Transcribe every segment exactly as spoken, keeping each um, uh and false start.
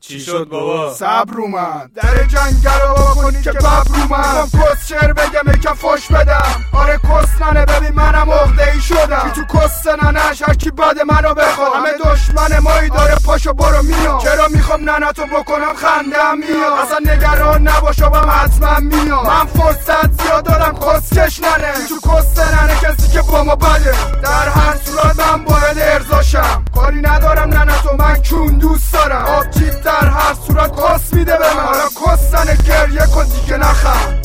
چی شد بابا؟ صبر اومد در جنگل رو بابا کنی که ببر اومد کس شعر بگم یکم فش بدم آره کس ننه ببین منم عقده ای شدم کی تو کس ننش هر کی بده منو بخواد همه دشمن مایی داره پاشو برو میام چرا میخوام ننتو بکنم خندم میاد اصلا نگران نباش بابام حتما میام من فرصت زیاد دارم کسکش ننه کی تو کس ننه کسی که با ما بده در هر صورت من باید ارضاشم کاری ندارم ننتو من کون دوست دارم آبجیت در هر صورت کس میده به من حالا کسنه گریه کن دیگه نخم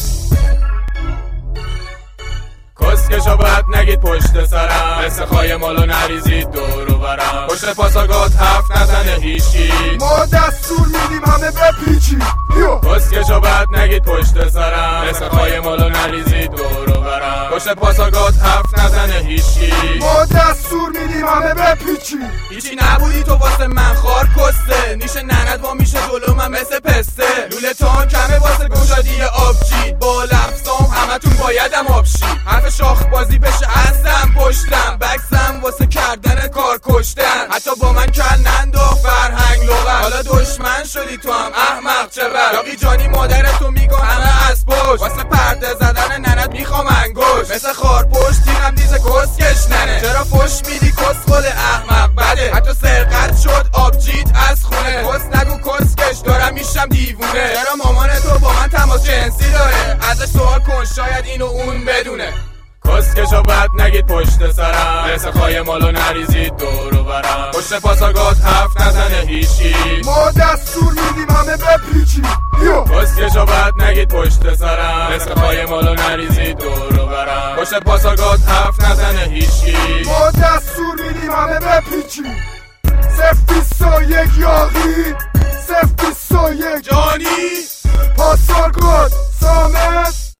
کسکشو باید نگید پشت سرم مثل خواهی مالو نریزید دورو برم پشت پاساگات حرف نزنه هیچی ما دستور میدیم همه بپیچی کسکشو باید نگید پشت سرم مثل خواهی مالو نریزید دورو برم پشت پاساگات حرف نزنه هیچی ما دستور میدیم همه بپیچی هیچی نبودی تو واسه من خار کسته نیشه ننت با میشه جلو من مثل پسته لوله تان کمه واسه گشادی آبجید با لفظام همتون بایدم آبشید حرف شاخ بازی بشه هستم پشتم بکسم واسه کردن کار کشتن حتی با من کلند و فرهنگ لغت حالا دشمن شدی تو هم احمق چه بر یاقی جانی مادرتو میگم همه از پشت واسه پرده زدن ننت میخوام انگوش مثل خار پشت تیرم دیزه کسکش ننه چرا فش میدی کس خود احمق بده حتی سرقت شد آبجیت از خونه کس نگو کسکش دارم میشم دیوونه چرا مامان تو با من تماس جنسی داره ازش سوال کن شاید اینو اون بدونه کسکشو بد نگید پشت سرم مثل خواهی مالو نریزید دورو برم پشت پاساگات حرف نزنه هیچی ما دستور میدیم همه بپیچی کسکشو بد نگید پشت سرم مثل خواهی مالو نریزید دورو برم پشت پاساگات حرف نزنه هیچی ما دستور میدیم همه بپیچی صفر بیست و یک یاقی صفر بیست و یک جانی پاسارگاد